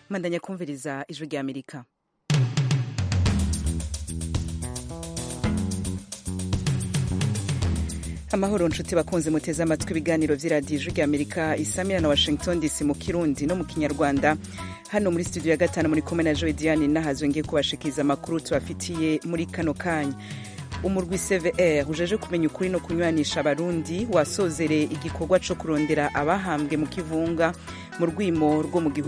Mandanya kumviriza ijwi rya Amerika. Amahoro nshuti bakunze muteze amatwi ibiganiro vy'iradiyo ijwi rya Amerika isamira na Washington DC mu Kirundi no mu Kinyarwanda. Hano muri studio ya gatanu muri kumwe na Joy Diane nahazwe ngiye kubashikiza amakuru tubafitiye muri kano kanya. Umurwi CVR ujeje kumenya ukuri no kunywanisha abarundi wasozere igikorwa co kurondera abahambwe mu kivunga mu rwimo rwo mu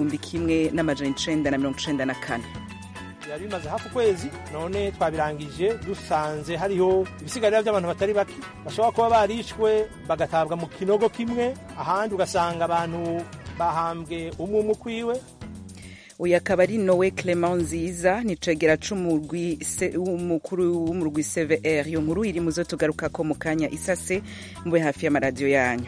1994. Yari bimaze hafi ukwezi none twabirangije dusanze hariho ibisigarira by'abantu batari baki bashobora kuba barishwe bagatabwa mu kinogo kimwe, ahandi ugasanga abantu bahambwe umwe kwiwe. Uyu akaba ari Noe Clement Nziza ni cegera c'umurwi w'umukuru w'umurwi CVR. Iyo nkuru iri muzo tugarukako mu kanya isase mube hafi y'amaradiyo yanyu.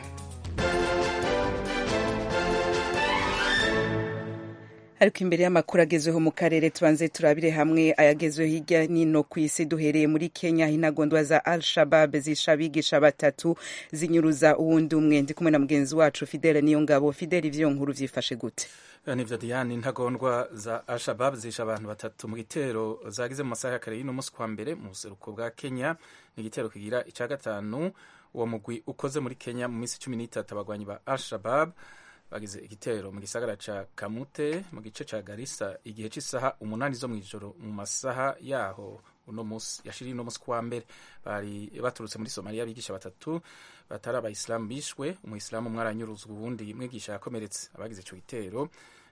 Ariko imbere y'amakuru agezweho mu karere tubanze turabire hamwe ayagezweho hirya nino ku isi, duhereye muri Kenya. Intagondwa za Al-Shabaab zisha abigisha batatu zinyuruza uwundi umwe. Ndi kumwe na mugenzi wacu Fidele Niyongabo. Fidele, ivyo nkuru vyifashe gute? Nivyo Diane, intagondwa za Al-Shabaab zisha abantu batatu mu gitero zagize mu masaha ya kare y'ino musi kwa mbere mu buseruko bwa Kenya. Ni igitero kigira ica gatanu uwo mugwi ukoze muri Kenya mu misi 13. Abagwanyi ba Al-Shabaab bagize igitero mu gisagara ca Kamute mu gice ca Garissa igihe c'isaha 8 zo mw'ijoro mu masaha yaho uno musi yashiri no musi kwa mbere. Bari baturutse muri Somalia bigisha batatu batari abayisilamu bishwe, umuyisilamu umwe aranyuruzwa ubundi mwigisha yakomeretse. Abagize ico gitero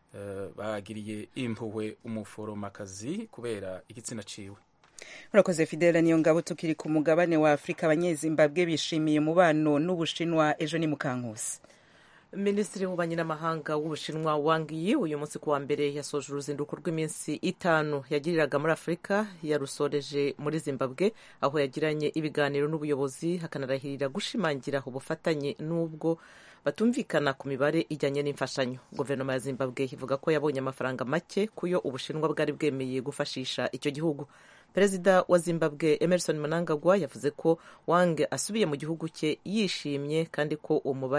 bagiriye impuhwe umuforomakazi kubera igitsina ciwe. Urakoze Fidele Niyongabo. Tukiri ku mugabane wa Afrika, abanyezimbabwe bishimiye umubano n'Ubushinwa ejo ni mu Kankusi. Minisitiri w'ububanyi n'amahanga w'Ubushinwa Wang Yi uyu munsi kuwa mbere yasoje uruzinduko rw'iminsi 5 yagiriraga muri Afurika, yarusoreje muri Zimbabwe aho yagiranye ibiganiro n'ubuyobozi hakanarahirira gushimangira ubufatanye n'ubwo batumvikana ku mibare ijyanye n'imfashanyo. Guverinoma ya Zimbabwe ivuga ko yabonye amafaranga make kuyo Ubushinwa bwari bwemeye gufashisha icyo gihugu. Perezida wa Zimbabwe Emmerson Mnangagwa yavuze ko Wang asubiye mu gihugu cye yishimye kandi ko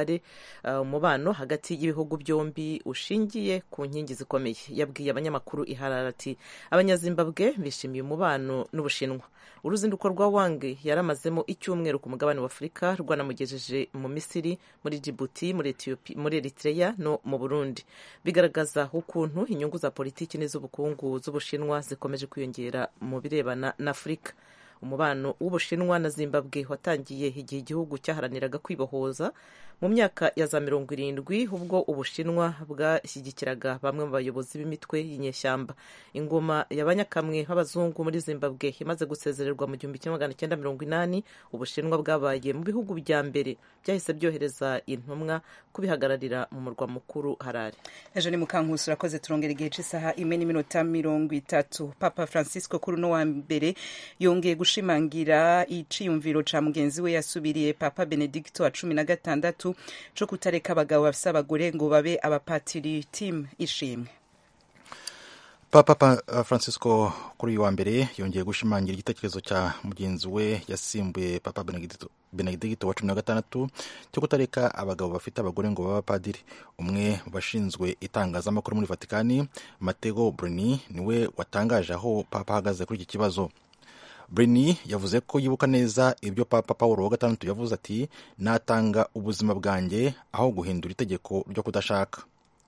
umubano hagati y'ibihugu byombi ushingiye ku nkingi zikomeye. Yabwiye abanyamakuru i Harare ati abanyazimbabwe bishimiye umubano n'Ubushinwa. Uruzinduko rwa Wang yaramazemo icyumweru ku mugabane wa Afurika rwanamugejeje mu Misiri, muri Djibouti, muri Ethiopia, muri Eritrea no mu Burundi. Bigaragaza ukuntu inyungu za politiki n'iz'ubukungu z'Ubushinwa zikomeje kwiyongera mu birebana na Afurika. Umubano w'Ubushinwa na Zimbabwe watangiye igihe igihugu cyaharaniraga kwibohoza mu myaka ya za 70 ubwo Ubushinwa bwashyigikiraga bamwe mu bayobozi b'imitwe y'inyeshyamba. Ingoma y'abanyakamwe b'abazungu muri Zimbabwe imaze gusezererwa mu 1980, Ubushinwa bwabaye mu bihugu bya mbere byahise byohereza intumwa kubihagararira mu murwa mukuru Harare. Ejo ni mu Kankusi. Urakoze. Turongera igihe c'isaha 1:30. Papa Francisco kuri no wa mbere yongeye gushimangira iciyumviro ca mugenzi we yasubiriye Papa Benedicto wa 16 co kutareka abagabo bafise abagore ngo babe abapatiri. Team ishimwe. Papa Francisco kuri uyu wa mbere yongeye gushimangira igitekerezo cya mugenzi we yasimbuye Papa Benedicto wa 16 cyo kutareka abagabo bafite abagore ngo babe abapadiri. Umwe mu bashinzwe itangazamakuru muri Vatikani, Matteo Bruni, niwe watangaje aho Papa ahagaze kuri iki kibazo. Bruni yavuze ko yibuka neza ibyo Papa Paulo wa gatandatu yavuze ati natanga ubuzima bwanjye aho guhindura itegeko ryo kudashaka.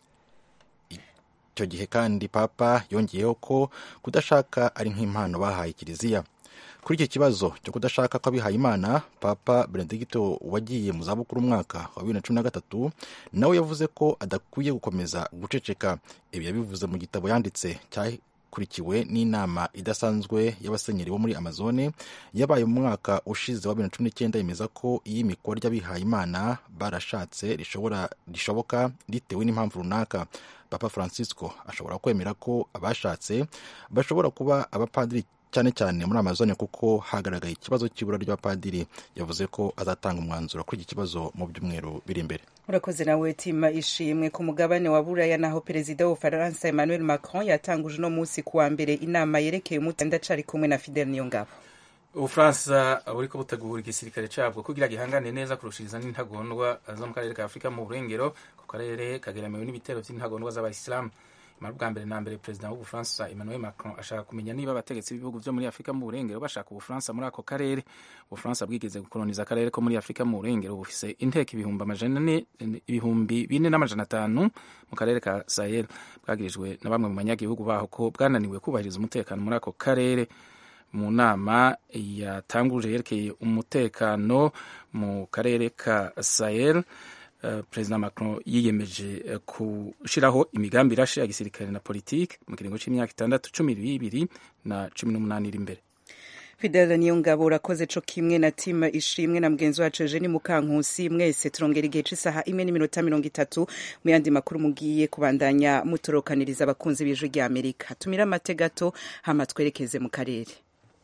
Icyo gihe kandi Papa yongeyeho ko kudashaka ari nk'impano bahaye Kiliziya. Kuri iki kibazo cyo kudashaka ko abihaye Imana, Papa Benedicto wagiye mu zabukuru umwaka wa 2013 nawe yavuze ko adakwiye gukomeza guceceka. Ibi yabivuze mu gitabo yanditse kurikiwe n'inama idasanzwe y'abasenyeri bo muri Amazone yabaye mu mwaka ushize wa 2019 yemeza ko iyimikwa ry'abihaye Imana barashatse rishoboka ritewe n'impamvu runaka. Papa Francisco ashobora kwemera ko abashatse bashobora kuba abapadiri cyane cyane muri Amazone kuko hagaragaye ikibazo cy'ibura ry'abapadiri. Yavuze ko azatanga umwanzuro kuri iki kibazo mu byumweru biri imbere. Urakoze nawe Tima ishimwe. Ku mugabane wa Buraya naho Perezida w'Ubufaransa Emmanuel Macron yatanguje no munsi kuwa mbere inama yerekeye umutandacari kumwe na Fidel Niyongabo. Ubufaransa buriko butegura igisirikare cabwo kugira gihangane neza kurushiriza n'intagondwa zo mu karere ka Afrika mu burengero. Ku karere kageramiwe n'ibitero vy'intagondwa z'abayisilamu. amara bwa mbere na mbere perezida w'ubufaransa Emmanuel Macron ashaka kumenya niba abategetsi b'ibihugu vyo muri Afrika mu burengero bashaka ubufaransa muri ako karere. Ubufaransa bwigeze gukoloniza akarere ko muri Afrika mu burengero bufise inteko ibihumbi 4,500 mu karere ka Sahel. Bwagirijwe na bamwe mu banyagihugu baho ko bwananiwe kubahiriza umutekano muri ako karere. Mu nama yatanguje yerekeye umutekano mu karere ka Sahel, Perezida Macron yiyemeje gushiraho imigambi irashe ya gisirikare na politike mu kiringo c'imyaka 6, 12 na 18 iri imbere. Fidel Niyongabo urakoze co kimwe na timu ishimwe na mgenzi wacu Eugenie Mukankusi. Mwese turongera igihe c'isaha 1:30 mu yandi makuru mugiye kubandanya mutorokaniriza abakunzi b'Ijwi rya Amerika. Tumira amategato hama twerekeze mu karere.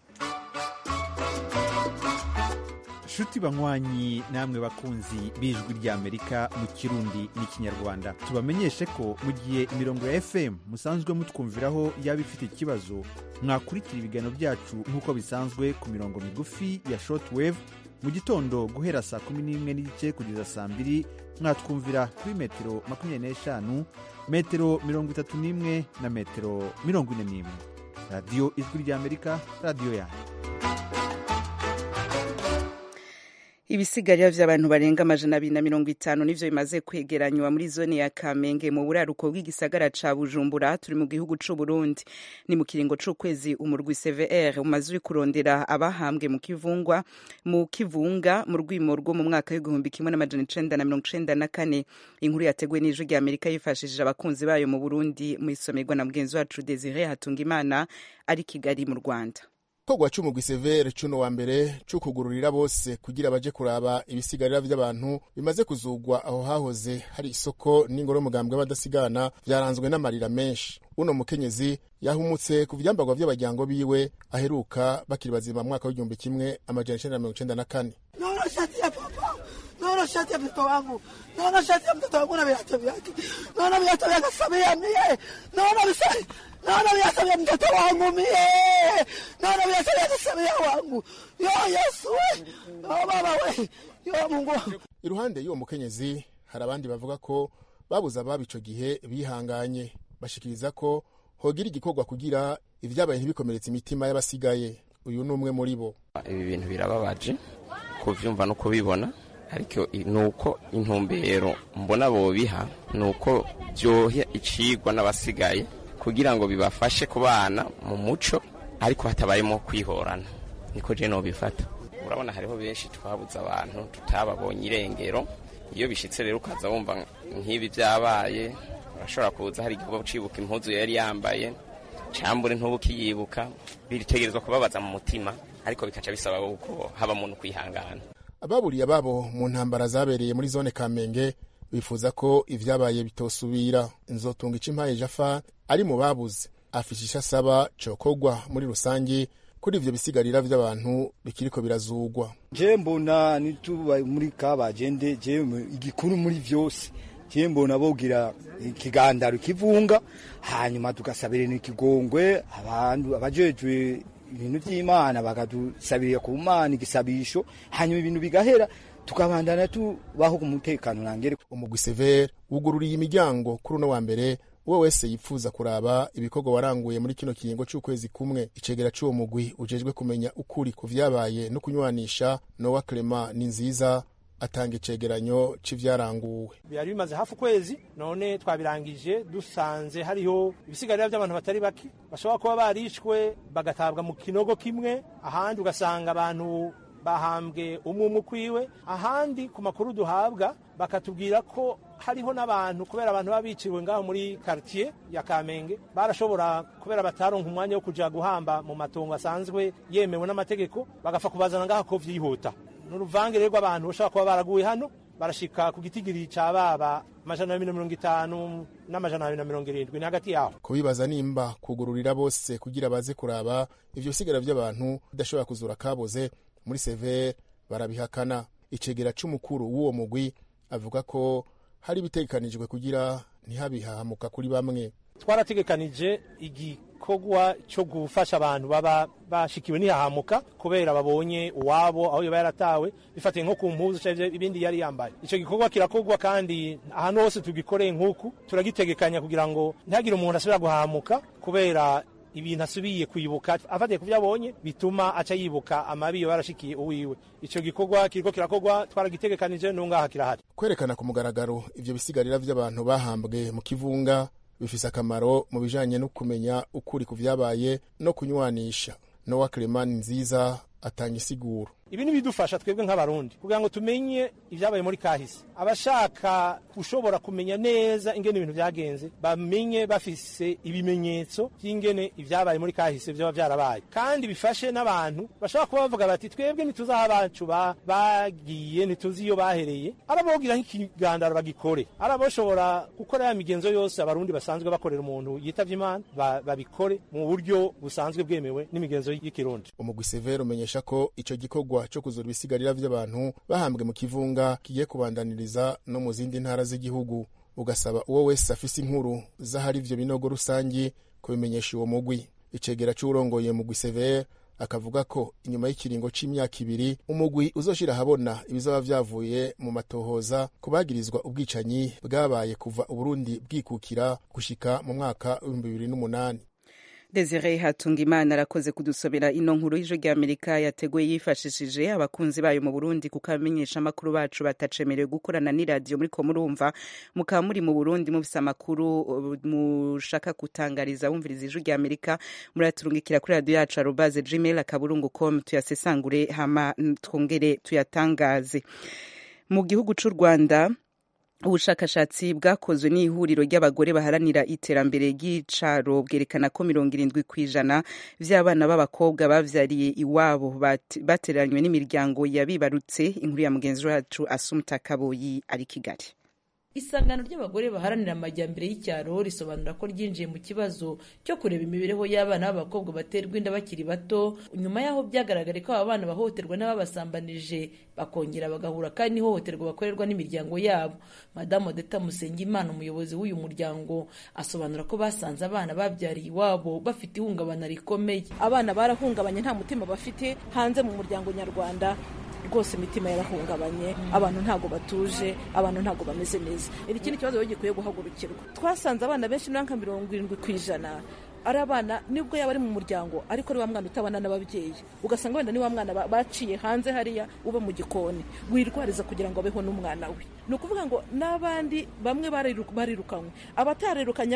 Shuti banywanyi namwe bakunzi b'Ijwi rya Amerika mu Kirundi n'ikinyarwanda, tubamenyeshe ko mu gihe imirongo ya FM musanzwe mutwumviraho yaba ifite ikibazo, mwakurikira ibiganiro byacu nk'uko bisanzwe ku mirongo migufi ya shortwave mu gitondo guhera saa 11:30 kugeza saa 2, mwatwumvira kuri metero 25, metero 31 na metero 41. Radio Ijwi rya Amerika, radio yanyu. Ibisigarira vy'abantu barenga 250 nivyo bimaze kwegeranywa muri zone ya Kamenge mu buraruko bw'igisagara ca Bujumbura, turi mu gihugu c'u Burundi. Ni mu kiringo c'ukwezi umurwi CVR umaze uri kurondera abahambwe mu kivunga mu rwimo rwo mu mwaka w'1994. Inkuru yateguwe n'Ijwi rya Amerika yifashishije abakunzi bayo mu Burundi, mu isomerwa na mugenzi wacu Desire Hatungimana ari Kigali mu Rwanda. Kogwa c'umugwi severe cuno wa mbere cukugururira bose kugira baje kuraba ibisigarira vy'abantu bimaze kuzugwa aho hahoze hari isoko n'ingoro mugambwe badasigana vyaranzwe n'amarira menshi. Uno mukenyezi yahumutse ku vyambagwa vy'abajyango biwe aheruka bakiri bazima mu mwaka w'1994. Naona shati ya papa, naona shati ya mtoto wangu, naona shati ya mtoto wangu na viatu vyake, naona viatu vyake Samia mie, naona visai, naona viatu vya mtoto wangu mie, naona viatu vya Samia wangu. Yo Yesu, yo baba we, yo Mungu. Iruhande y'uwo mukenyezi hari abandi bavuga ko babuza ababico gihe bihanganye, bashikiriza ko hogira igikorwa kugira ivyabaye ntibikomeretse imitima y'abasigaye. Uyu numwe muri bo. Ibi bintu birababaje kuvyumva no kubibona, ariko nuko intumbero mbona bo biha nuko byohe icigwa n'abasigaye kugira ngo bibafashe kubana mu muco, ariko hatabayemo kwihorana. Niko je no bifata. Urabona hariho benshi twabuza abantu tutababonye irengero, iyo bishitse rero ukaza wumva nk'ibi byabaye, urashobora kuza hari igihe ucibuka impuzu yari yambaye cambure ntubukiyibuka, biritegerezwa kubabaza mu mutima, ariko bikaca bisaba uko haba umuntu kwihangana. Ababuriye ababo mu ntambara zabereye muri zone Kamenge bifuza ko ivyabaye bitosubira. Nzotunga Impaye Jafa ari mu babuze afishisha saba cokogwa muri rusangi kuri ivyo bisigarira vy'abantu bikiriko birazugwa. Je mbona nituba muri kabagende, je igikuru muri vyose je mbona bogira ikigandaro kivunga, hanyuma tugasabire n'ikigongwe abantu abajejwe ibintu by'Imana bakadusabira ku Mana igisabisho, hanyuma ibintu bigahera tukabandana tubaho ku mutekano nangere. Umugwi severe wugururiye imiryango kuri uno wa mbere uwo wese yifuza kuraba ibikorwa waranguye muri kino kiringo c'ukwezi kumwe. Icegera c'uwo mugwi ujejwe kumenya ukuri ku vyabaye no kunywanisha Noah Clement ni nziza atanga icegeranyo c'ivyaranguwe. Byari bimaze hafi ukwezi, none twabirangije dusanze hariho ibisigarira by'abantu batari baki bashobora kuba barishwe bagatabwa mu kinogo kimwe, ahandi ugasanga abantu bahambwe umwe kwiwe, ahandi ku makuru duhabwa bakatubwira ko hariho n'abantu kubera abantu babiciwe ngaho muri quartier ya Kamenge barashobora kubera bataronka umwanya wo kuja guhamba mu matongo asanzwe yemewe n'amategeko, bagafa kubazana ngaho ko vyihuta. N'uruvange rero abantu bashaka kuba baraguye hano barashika ku gitigiri ca baba 250 n'amajana ni hagati yaho. Kubibaza nimba kugururira bose kugira baze kuraba ivyo sigara vy'abantu bidashobora kuzura kaboze muri severe barabihakana. Icegera c'umukuru w'uwo mugwi avuga ko hari bitekanijwe kugira ntihabihahamuka kuri bamwe. Twarategekanije igikorwa cyo gufasha abantu baba bashikiwe n'ihahamuka kubera babonye uwabo aho yaba yaratawe bifatiye nko ku mpuzu cyangwa ibindi yari yambaye. Icyo gikorwa kirakorwa kandi ahantu hose tugikoreye nk'uku turagitegekanya kugira ngo ntihagire umuntu asubira guhahamuka kubera ibintu asubiye kwibuka afatiye ku byo abonye bituma aca yibuka amabi yarashikiye uwiwe. Icyo gikorwa kiriko kirakorwa twaragitegekanije n'ungaha kirahari. Kwerekana ku mugaragaro ivyo bisigarira vy'abantu bahambwe mu kivunga bifise akamaro mu bijanye no kumenya ukuri ku vyabaye no kunywanisha. Noah Clement nziza atanga isiguro. Ibi ni bidufasha twebwe nk'abarundi kugira ngo tumenye ivyabaye muri kahise. Abashaka ushobora kumenya neza ingene ibintu vyagenze bamenye bafise ibimenyetso by'ingene ivyabaye muri kahise byo byarabaye, kandi bifashe n'abantu bashaka kuba bavuga bati twebwe ntituzaha abacu bagiye ntituzi iyo bahereye, arabogira nk'ikigandaro bagikore, araboshobora gukora ya migenzo yose abarundi basanzwe bakorera umuntu yitavye Imana babikore mu buryo busanzwe bwemewe n'imigenzo y'ikirundi. Umugwi Severo umenyesha ko ico gikorwa cyo kuzura ibisigarira by'abantu bahambwe mu kivunga kigiye kubandaniriza no mu zindi ntara z'igihugu, ugasaba uwo wese afise inkuru zahari ivyo binogo rusangi kubimenyesha uwo mugwi. Icegera c'urongoye mugwi Severe akavuga ko inyuma y'ikiringo c'imyaka 2 umugwi uzoshira habona ibizaba vyavuye mu matohoza kubagirizwa ubwicanyi bwabaye kuva Uburundi bwikukira gushika mu mwaka 2008. Desire Hatungimana arakoze kudusobera ino nkuru y'Ijwi ry'Amerika yateguye yifashishije abakunzi bayo mu Burundi kuko abamenyesha amakuru bacu batacemerewe gukorana n'iradiyo muri ko murumva mukaba muri mu Burundi mufise amakuru mushaka kutangariza wumviriza Ijwi ry'Amerika muraturungikira kuri radio yacu @gmail.com tuyasesangure hama twongere tuyatangaze. Mu gihugu c'u Rwanda ubushakashatsi bwakozwe n'ihuriro ry'abagore baharanira iterambere ry'icaro bwerekana ko 70% vy'abana b'abakobwa bavyariye iwabo bateranywe n'imiryango yabibarutse. Inkuru ya mugenzi wacu Asumta Kaboyi ari Kigali. Isangano ry'abagore baharanira amajyambere y'icyaro risobanura ko ryinjiye mu kibazo cyo kureba imibereho y'abana b'abakobwa baterwa inda bakiri bato, nyuma y'aho byagaragare ko aba bana bahohoterwa n'ababasambanije bakongera bagahura kandi n'ihohoterwa bakorerwa n'imiryango yabo. Madame Odeta Musengimana, umuyobozi w'uyu muryango, asobanura ko basanze abana babyariye iwabo bafite ihungabana rikomeye. Abana barahungabanye, nta mutima bafite hanze mu muryango nyarwanda, rwose imitima yarahungabanye, abantu ntago batuje, abantu ntago bameze neza. Ikindi kibazo gikwiye guhagurukirwa. Twasanze abana benshi nka 70% ari abana nibwo yaba ari mu muryango ariko ari wa mwana utabana n'ababyeyi, ugasanga wenda ni wa mwana baciye hanze hariya ube mu gikoni wirwariza kugira ngo abeho n'umwana we. Ni ukuvuga ngo n'abandi bamwe barirukanywe, abatarirukanye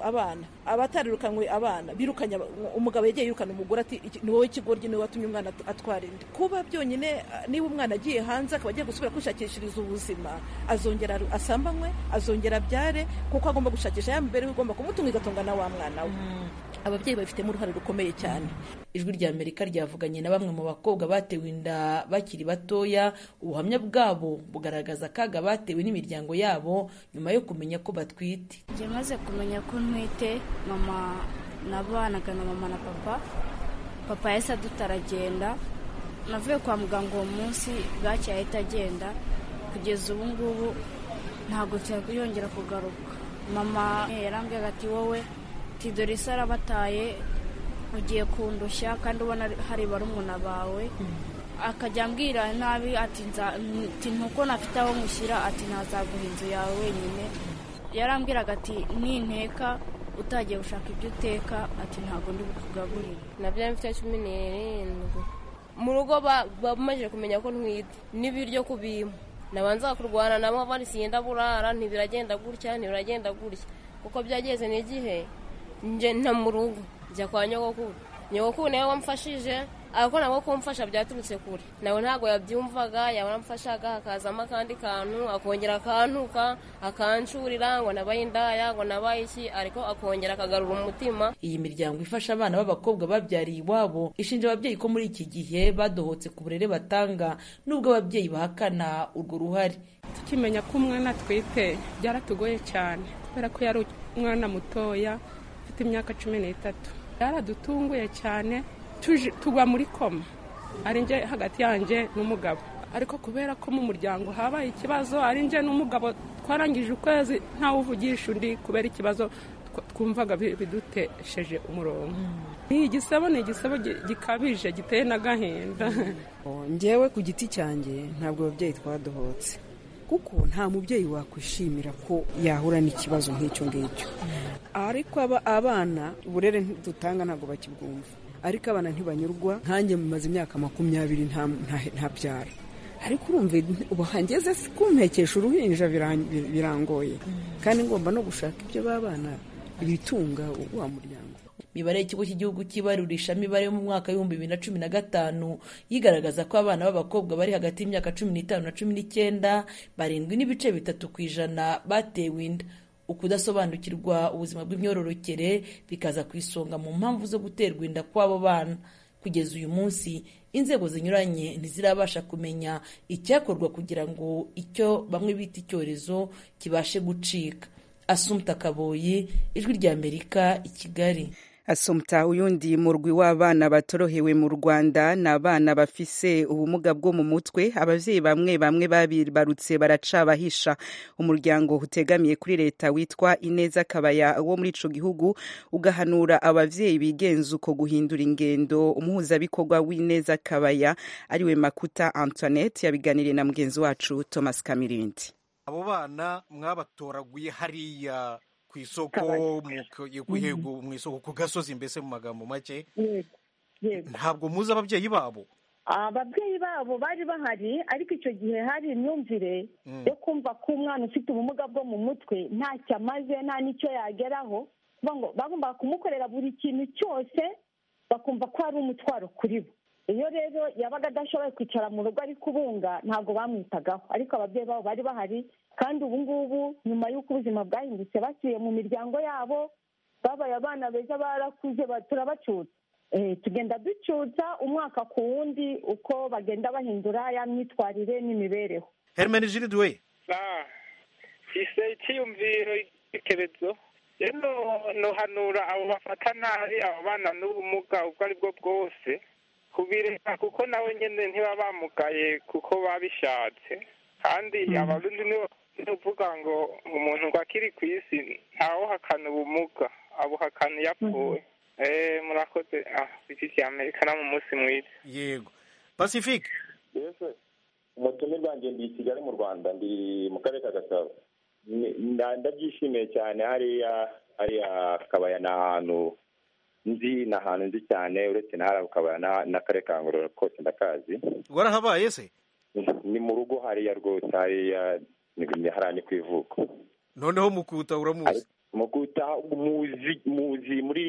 abana birukanye umugabo yagiye yirukana umugore ati ni wowe kigoryi, ni wowe watumye umwana atwara inda. Kuba byonyine niba umwana agiye hanze akaba agiye gusubira kwishakishiriza ubuzima, azongera asambanywe, azongera abyare, kuko agomba gushakisha ya mibereho igomba kumutunga igatunga na wa mwana we. Ababyeyi bafitemo uruhare rukomeye cyane. Ijwi ry'Amerika ryavuganye na bamwe mu bakobwa batewe inda bakiri batoya. Ubuhamya bwabo bugaragaza akaga batewe n'imiryango yabo nyuma yo kumenya ko batwite. Njye maze kumenya ko ntwite, mama nabanaga na mama na papa yahise adutaragenda. Navuye kwa muganga uwo munsi bwacya ahita agenda, kugeza ubu ngubu ntabwo cyongera kugaruka. Mama yarambwira ati wowe dore se arabataye ugiye kundushya kandi ubona hari barumuna bawe, akajya ambwira nabi ati ntuko nafite aho mushyira, ati ntazaguha inzu yawe wenyine. Yarambwiraga ati ninteka utagiye gushaka ibyo uteka, ati ntabwo ndi bukugaburire. Nabyo mfite 17 mu rugo bamaze kumenya ko ntwite n'ibiryo kubima, nabanza kurwana nabo bari siyenda burara, ntibiragenda gutya kuko byageze n'igihe nje nta mu rugo njya kwa nyogokuru nawe wamfashije, ariko nabo kumfasha byaturutse kure, nawe ntago yabyumvaga, yaramfashaga akazama kandi kantu akongera akantuka akancurira ngo nabaye indaya ngo nabaye iki, ariko akongera akagarura umutima. Iyi miryango ifasha abana b'abakobwa babyariye iwabo ishinja ababyeyi ko muri iki gihe badohotse ku burere batanga, nubwo ababyeyi bahakana urwo ruhare. Tukimenya ko umwana atwite byaratugoye cyane kubera ko yari umwana mutoya ufite imyaka 13. Yaradutunguye cyane, tugwa muri koma, ari nje hagati yanjye n'umugabo. ariko kubera ko mu muryango habaye ikibazo ari nje n'umugabo twarangije ukwezi ntawe uvugisha undi kubera ikibazo twumvaga bidutesheje umurongo. Ni igisebo gikabije giteye n'agahinda. Njyewe ku giti cyanjye ntabwo ababyeyi twadohotse, kuko nta mubyeyi wakwishimira ko yahura n'ikibazo nk'icyo ngicyo. Ariko abana uburere dutanga ntabwo bakibwumva, ariko abana ntibanyurwa. Nkanjye mumaze imyaka 20 ntabyara, ariko urumva ubu hangeze kumpekesha uruhinja birangoye, kandi ngomba no gushaka ibyo babana ibitunga wa muryango. Imibare y'ikigo cy'igihugu cy'ibarurishamibare yo mu mwaka w'ibihumbi 2015 yigaragaza ko abana b'abakobwa bari hagati y'imyaka 15 na 19 7.3% batewe inda. Ukudasobanukirwa ubuzima bw'imyororokere bikaza ku isonga mu mpamvu zo guterwa inda kw'abo bana. Kugeza uyu munsi inzego zinyuranye ntizirabasha kumenya icyakorwa kugira ngo icyo bamwe bita icyorezo kibashe gucika. Assumpta Kaboyi, Ijwi ry'Amerika, i Kigali. Assumpta, uyundi murwi w'abana batorohewe mu Rwanda n'abana bafise ubumuga bwo mu mutwe. Abavyeyi bamwe babibarutse baraca bahisha. Umuryango utegamiye kuri leta witwa Ineza Kabaya wo muri ico gihugu ugahanura abavyeyi bigenza uko guhindura ingendo. Umuhuzabikorwa w'Ineza Kabaya ariwe Makuta Antoinette yabiganiriye na mugenzi wacu Thomas Kamirindi. Abo bana mwabatoraguye hariya ku isoko mu isoko ku gasozi, mbese mu magambo make. Ntabwo muzi ababyeyi babo? Ababyeyi babo bari bahari, ariko icyo gihe hari imyumvire yo kumva ko umwana ufite ubumuga bwo mu mutwe ntacyo amaze, nta n'icyo yageraho. Bagomba kumukorera buri kintu cyose, bakumva ko ari umutwaro kuri bo. Iyo rero yabaga adashoboye kwicara mu rugo ari kubunga, ntabwo bamwitagaho. Ariko ababyeyi babo bari bahari, kandi ubu ngubu nyuma y'uko ubuzima bwahindutse basubiye mu miryango yabo, babaye abana beza, barakuze, turabacutsa. Tugenda ducutsa umwaka ku wundi uko bagenda bahindura ya myitwarire n'imibereho. Hermenegilde we ise icyiyumviro ikerezo nohanura abo bafata nabi abo bana n'ubumuga ubwo ari bwo bwose kubireka, kuko nawe nyine ntiba bamugaye kuko babishatse. Kandi abarundi nibo uvuga ngo umuntu ngo akiri ku isi ntawuhakana ubumuga, abuhakana yapfuye. Murakoze. Ijwi ry'Amerika na mu munsi mwiza. Yego. Pacifique. Yese. Umutumire bwanjye ndi i Kigali mu Rwanda, ndi mu karere ka Gasabo. Ndabyishimiye cyane hariya Kabaya ni ahantu nzi cyane, uretse na hariya Kabaya n'akarere ka Ngororero kose ndakazi. Warahabaye se? Ni mu rugo hariya rwose, hariya ni ku ivuko. Noneho Mukuta uramuzi? Mukuta muzi muri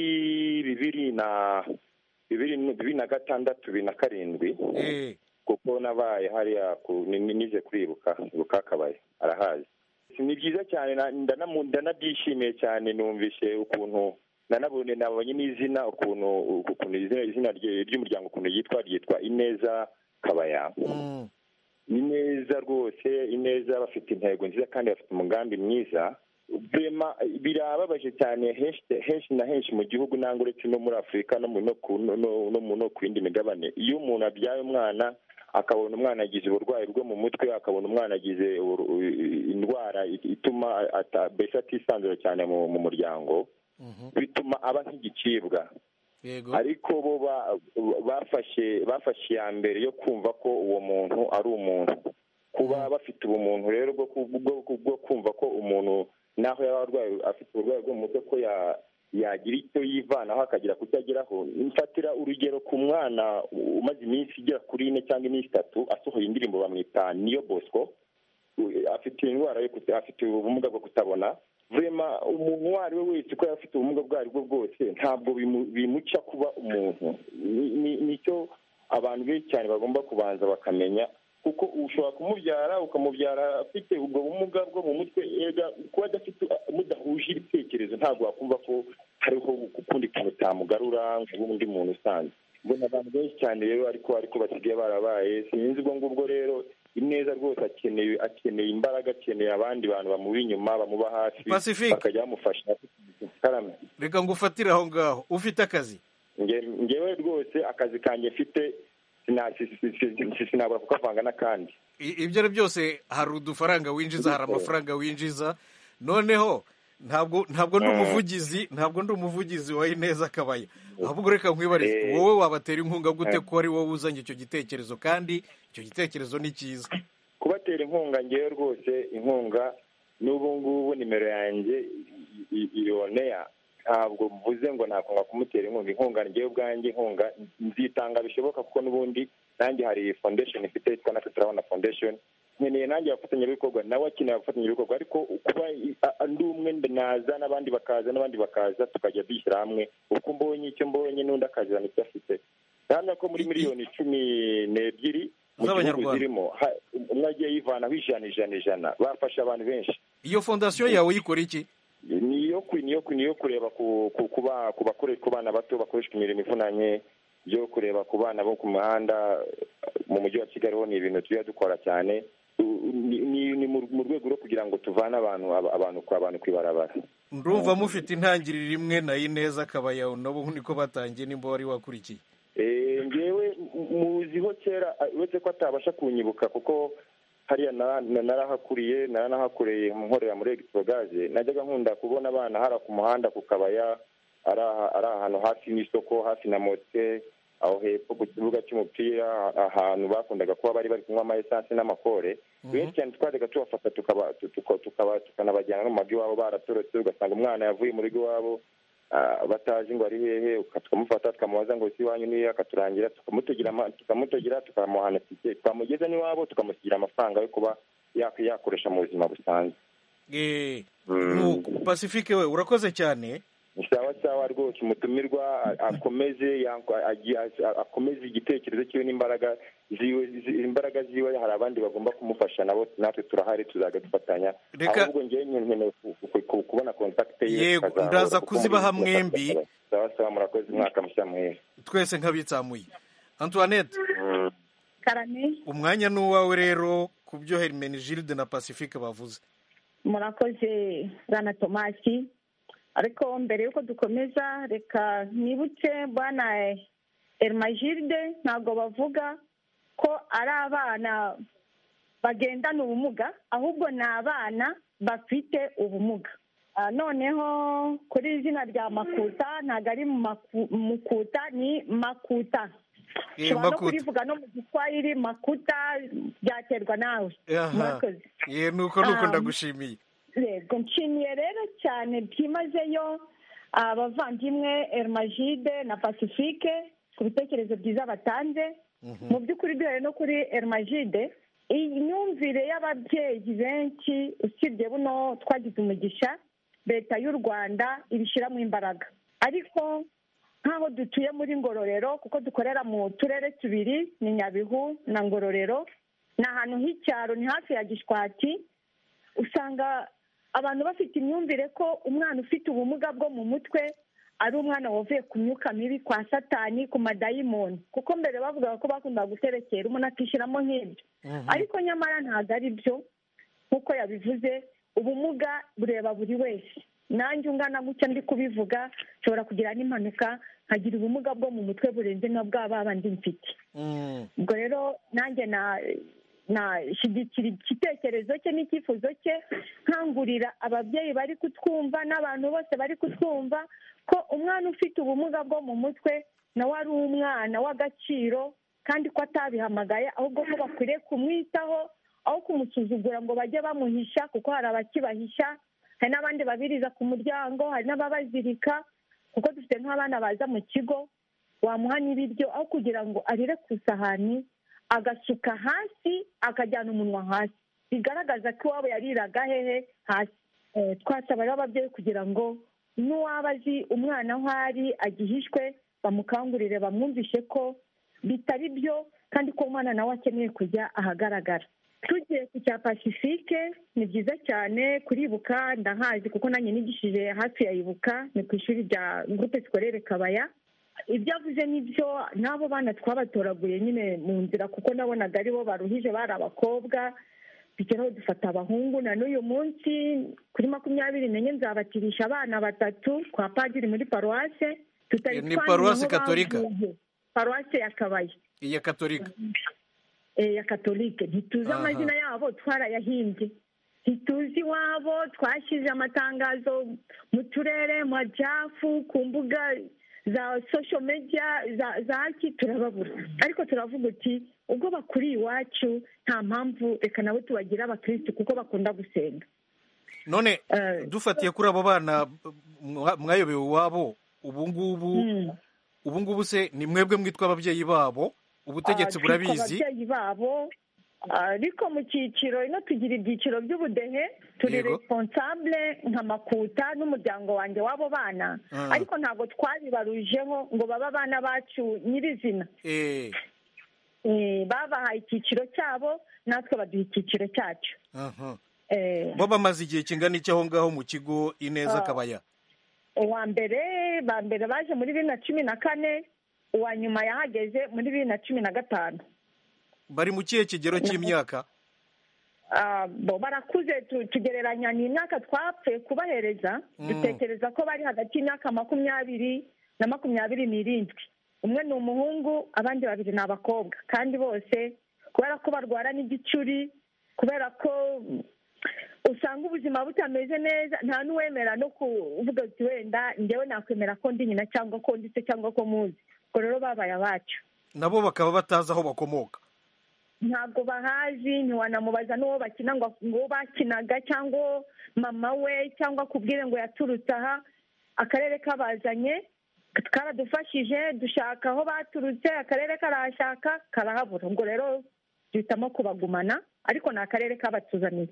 2006 2007 kuko nabaye hariya nize kuribuka Kabaya, arahazi. Ni byiza cyane, ndanabyishimiye cyane. Numvishe ukuntu nabonye n'izina, ukuntu izina ry'umuryango ukuntu ryitwa Ineza Kabaya. Ineza rwose, Ineza bafite intego nziza kandi bafite umugambi mwiza. Birababaje cyane henshi na henshi mu gihugu, nangwa uretse no muri Afurika no ku yindi migabane. Iyo umuntu abyaye umwana akabona umwana agize uburwayi bwo mu mutwe, akabona umwana agize indwara ituma mbese atisanzura cyane mu muryango, bituma aba nk'igicibwa. Ariko bo bafashe iya mbere yo kumva ko uwo muntu ari umuntu, kuba bafite ubumuntu rero bwo kumva ko umuntu naho yaba afite uburwayi bwo mu mutwe ko yagira icyo yivanaho akagira ku cyo ageraho. Mfatira urugero ku mwana umaze iminsi igera kuri 4 cyangwa 3 asohoye indirimbo bamwita Niyo Bosco, afite indwara afite ubumuga bwo kutabona. Vrema umuntu uwo ari we wese ko afite ubumuga bwo ari bwo bwose ntabwo bimuca kuba umuntu. Nicyo abantu benshi cyane bagomba kubanza bakamenya, kuko ushobora kumubyara ukamubyara afite ubwo bumuga bwo mu mutwe, kuba adafite mudahuje ibitekerezo ntabwo wakumva ko hariho ukundi kuntu utamugarura nk'undi muntu usanzwe. Mbona abantu benshi cyane rero ariko basigaye barabaye, sinzi ubwo ngubwo rero Ineza rwose akeneye imbaraga, akeneye abandi bantu bamuba inyuma, bamuba hafi, bakajya bamufasha. Reka ngufatire aho ngaho, ufite akazi? Ngewe rwose akazi kanjye mfite sinabura kukavanga n'akandi. Ibyo ari byose hari udufaranga winjiza, hari amafaranga winjiza. Noneho ntabwo ndi umuvugizi wa Ineza Kabaya, ahubwo reka nkwibarize, wowe wabatera inkunga gute ko ari wowe uzanye icyo gitekerezo kandi icyo gitekerezo ni cyiza? Kubatera inkunga ngewe rwose, inkunga n'ubu ngubu nimero yanjye iyonea, ntabwo mvuze ngo nakunga kumutera inkunga ngewe ubwanjye, inkunga nzitanga bishoboka, kuko n'ubundi nanjye hari foundation ifite yitwa natwe turabona foundation, nkeneye nanjye abafatanyabikorwa, nawe akeneye abafatanyabikorwa, ariko kuba ndi umwe naza n'abandi bakaza tukajya dushyira hamwe, uko mbonye icyo mbonye n'undi akazana icyo afite. Ndahamya ko muri miliyoni 12 mu gihugu zirimo, umwe agiye yivanaho ijana bafasha abantu benshi. Iyo fondasiyo yawe uyikora iki? niyo kureba ku bana bato bakoreshwa imirimo ivunanye, byo kureba ku bana bo ku muhanda mu mujyi wa Kigali. Ho ni ibintu tujya dukora cyane, ni mu rwego rwo kugira ngo tuvane abantu kwibarabara. Ndumva mufite intangiriro imwe na Ineza Kabaya, nabo niko batangiye, nimba wari wakurikiye. Ngewe muziho kera, uretse ko atabasha kunyibuka kuko hariya narahakuriye, naranahakoreye nkorera muri Electrogaze. Najyaga nkunda kubona abana hara ku muhanda ku Kabaya, ari ahantu hafi n'isoko, hafi na motel, aho hepfo ku kibuga cy'umupira, ahantu bakundaga kuba bari kunywa ama essence n'amakore. Benshi cyane twajyaga tubafata tukanabajyana no mu mago iwabo baratorotse, ugasanga umwana yavuye muri go iwabo batazi ngo ari hehe, tukamufata tukamubaza ngo si wanyu niyo, akaturangira, tukamutegera tukamuhana tike, twamugeza n'iwabo tukamusigira amafaranga yo kuba yakoresha mu buzima busanzwe. Pacifique, we urakoze cyane. Sawa rwose, umutumirwa akomeze igitekerezo cyiwe n'imbaraga ziwe, hari abandi bagomba kumufasha, nabo natwe turahari, tuzaga dufatanya. Ahubwo ngewe nkeneye kubona contact ye. Yego, ndaza kuzibaha mwembi. Sawa, murakoze, umwaka mushya mwiza twese nk'abitsamuye. Antoinette, Karame, umwanya ni uwawe rero ku byo Hermenegilde na Pacifique bavuze. Murakoze Rana Tomasi. Ariko mbere yuko dukomeza, reka nibutse bwana Hermenegilde, ntabwo bavuga ko ari abana bagendana ubumuga, ahubwo ni abana bafite ubumuga. Noneho kuri izina rya Makuta, ntabwo ari Mukuta, ni Makuta. Ushobora no kurivuga no mu Giswahili Makuta, byaterwa nawe. Murakoze. Nuko ndagushimiye. Yego, nshimiye rero cyane byimazeyo abavandimwe Hermenegilde na Pacifique ku bitekerezo byiza batanze. Mu by'ukuri duhere no kuri Hermenegilde, imyumvire y'ababyeyi benshi, usibye buno twagize umugisha, leta y'u Rwanda ibishyiramo imbaraga. Ariko nk'aho dutuye muri Ngororero, kuko dukorera mu turere tubiri, ni Nyabihu na Ngororero, ni ahantu h'icyaro, ni hafi ya Gishwati, usanga abantu bafite imyumvire ko umwana ufite ubumuga bwo mu mutwe ari umwana wavuye ku myuka mibi, kwa Satani, ku madayimoni. Kuko mbere bavugaga ko bakundaga guterekera umuntu akishyiramo nk'ibyo. Ariko nyamara ntabwo ari byo, nk'uko yabivuze, ubumuga bureba buri wese. Nanjye ungana gutya ndi kubivuga, nshobora kugira n'impanuka nkagira ubumuga bwo mu mutwe burenze na bwa bandi mfite. Ubwo rero nanjye nashyigikira igitekerezo cye n'icyifuzo cye, nkangurira ababyeyi bari kutwumva n'abantu bose bari kutwumva ko umwana ufite ubumuga bwo mu mutwe nawe ari umwana w'agaciro, kandi ko atabihamagaye, ahubwo ko bakwiriye kumwitaho aho kumusuzugura ngo bajye bamuhisha, kuko hari abakibahisha, hari n'abandi babiriza ku muryango, hari n'ababazirika, kuko dufite nk'abana baza mu kigo wamuha n'ibiryo, aho kugira ngo arire ku isahani agasuka hasi akajyana umunwa hasi, bigaragaza ko iwabo yariraga hehe? Hasi. Twasaba rero ababyeyi kugira ngo n'uwaba azi umwana aho ari agihishwe, bamukangurire, bamwumvishe ko bitari byo, kandi ko umwana nawe akeneye kujya ahagaragara. Tugiye ku cya Pacifique, ni byiza cyane kuribuka, ndahazi kuko nanjye nigishije hafi ya Ibuka, ni ku ishuri rya Groupe Scolaire Kabaya. Ibyo avuze nibyo, n'abo bana twabatoraguye nyine mu nzira, kuko nabonaga ari bo baruhije, bari abakobwa, bigeraho dufata abahungu. Na n'uyu munsi kuri 24 nzabatirisha abana 3 kwa padiri muri paruwase. Ni paruwase Katolika? Paruwase ya Kabaya. iya katolika ya katolike ntituzi amazina yabo twarayahimbye ntituzi iwabo twashyize amatangazo mu turere mu jafu ku mbuga za social media zaki turababura ariko turavuga uti ubwo bakuriye iwacu nta mpamvu reka nabo tubagira abakirisitu kuko bakunda gusenga. None dufatiye kuri abo bana mwayobewe iwabo ubu ngubu se ni mwebwe mwitwa ababyeyi babo, ubutegetsi burabizi ababyeyi babo, ariko mu cyiciro ino tugira ibyiciro by'ubudehe turi responsable nka Makuta n'umuryango wanjye w'abo bana ariko ntabwo twabibarujeho ngo baba abana bacu nyirizina. Babahaye icyiciro cyabo natwe baduha icyiciro cyacu. bo bamaze igihe kingana iki aho ngaho mu kigo Ineza Kabaya? Uwa mbere baje muri 2014, uwa nyuma yahageze muri 2015. Bari mu kihe kigero cy'imyaka? Bo barakuze, tugereranya n'imyaka twapfe kubahereza, dutekereza ko bari hagati y'imyaka 20 na 27. Umwe ni umuhungu, abandi babiri ni abakobwa, kandi bose kubera ko barwara n'igicuri, kubera ko usanga ubuzima butameze neza, nta n'uwemera no kuvuga ati wenda njyewe nakwemera ko ndi nyina cyangwa ko nditse cyangwa ko muzi. Ubwo rero babaye abacu. Nabo bakaba batazi aho bakomoka. Ntabwo bahazi, ntiwanamubaza n'uwo bakina ngo bakinaga cyangwa mama we cyangwa kubwire ngo yaturutse aha. Akarere kabazanye karadufashije, dushaka aho baturutse, akarere karashaka karahabura. Ubwo rero duhitamo kubagumana, ariko ni akarere kabatuzaniye.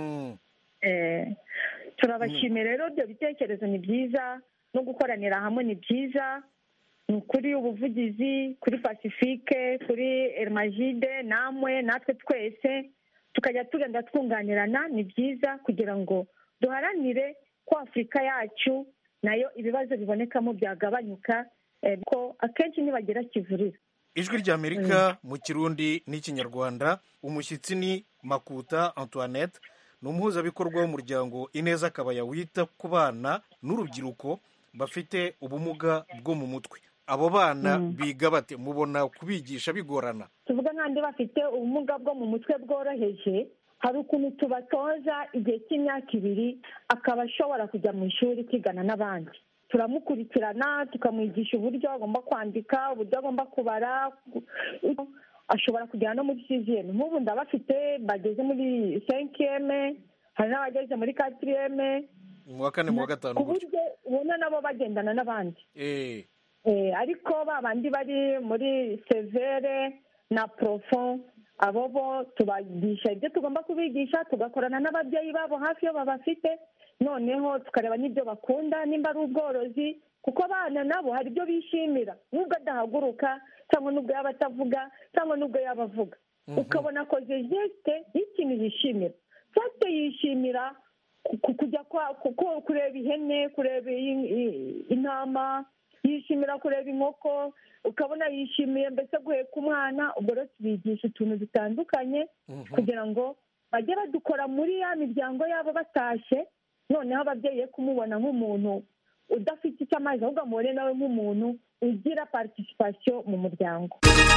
Turabashimira rero, ibyo bitekerezo ni byiza, no gukoranira hamwe ni byiza. Ni kuri ubuvugizi, kuri Pacifique, kuri Ermagide, namwe natwe twese tukajya tugenda twunganirana, ni byiza kugira ngo duharanire ko Afurika yacu nayo ibibazo bibonekamo byagabanyuka, ko akenshi ntibagira kivurira. Ijwi ry'Amerika mu Kirundi n'Ikinyarwanda. Umushyitsi ni Makuta Antoinette, ni umuhuzabikorwa w'umuryango Ineza Kabaya wita ku bana n'urubyiruko bafite ubumuga bwo mu mutwe. Abo bana biga bate? Mubona kubigisha bigorana? Tuvuga nk'andi bafite ubumuga bwo mu mutwe bworoheje, hari ukuntu tubatoza igihe cy'imyaka 2 akaba ashobora kujya mu ishuri kwigana n'abandi. Turamukurikirana, tukamwigisha uburyo agomba kwandika, uburyo agomba kubara, ashobora kugera no muri 6e. Nk'ubu ndabafite bageze muri 5e, hari n'abageze muri 4e, mu wa 4 mu wa 5, ku buryo ubona nabo bagendana n'abandi. Ariko babandi bari muri severe na profond, abo bo tubagisha ibyo tugomba kubigisha, tugakorana n'ababyeyi babo hafi yo babafite, noneho tukareba n'ibyo bakunda, nimba ari ubworozi, kuko abana nabo hari ibyo bishimira, nubwo adahaguruka cyangwa nubwo yaba atavuga cyangwa nubwo yaba avuga, ukabona akoze geste y'ikintu yishimira. Fate yishimira kujya kureba ihene, kureba intama, yishimira kureba inkoko, ukabona yishimiye mbese guheka umwana. Ubwo rero tubigisha utuntu dutandukanye kugira ngo bajye badukora muri ya miryango yabo batashye, noneho ababyeyi kumubona nk'umuntu udafite icyo amazi, ahubwo amubone nawe nk'umuntu ugira participation mu muryango.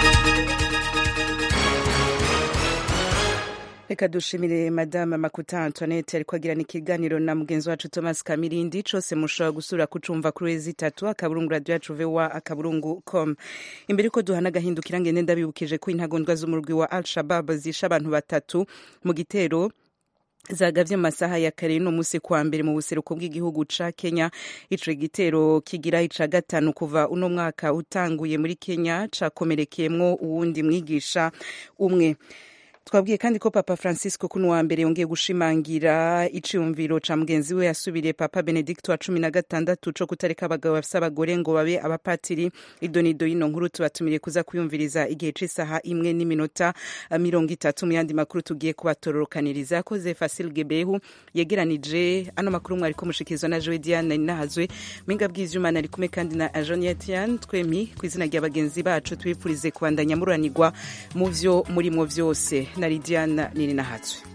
Reka dushimire Madame Makuta Antoinette ariko agira n'ikiganiro na mugenzi wacu Thomas Kamirindi. Cose mushobora gusura kucumva kuri Z3 akaburungu radio yacu VOA akaburungu.com. Imbere ko duhana gahindukira ngende ndabibukije ko intagondwa z'umurwi wa Al-Shabaab zisha abantu 3 mu gitero zagavye masaha ya kare no musi kwa mbere mu buseruko bw'igihugu ca Kenya. Ico gitero kigira ica gatanu kuva uno mwaka utanguye muri Kenya, cakomerekeyemwo uwundi mwigisha umwe. Twabwiye kandi ko Papa Francisco kuno wa mbere yongeye gushimangira iciyumviro ca mugenzi we yasubiriye Papa Benedicto wa 16 co kutareka abagabo bafise abagore ngo babe abapatiri. Idonido yino nkuru tubatumiriye kuza kuyumviriza igihe c'isaha 1:30 mu yandi makuru tugiye kubatororokaniriza. Koze Fasil Gebehu yegeranije ano makuru mwari ko mushikizwa na Joe Diane Nahazwe, minga bw'ivyuma nari kumwe kandi na Ajonietian. Twemi kwizina rya bagenzi bacu twipfurize kubandanya muranirwa mu vyo murimo vyose. Na Lidiana Nini Nahatswe.